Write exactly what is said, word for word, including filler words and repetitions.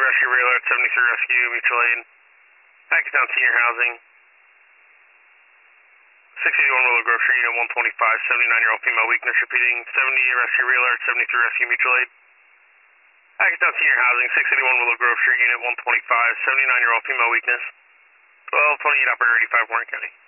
Rescue Rail Alert, seventy-three Rescue, mutual aid. Hackettstown Senior Housing. six eighty-one Willow Grove Street, Unit one twenty-five, seventy-nine-year-old female weakness, repeating seventy Rescue Rail Alert, seventy-three Rescue, mutual aid. Hackettstown Senior Housing, six eighty-one Willow Grove Street, Unit one twenty-five, seventy-nine-year-old female weakness. twelve twenty-eight, Operator eighty-five, Warren County.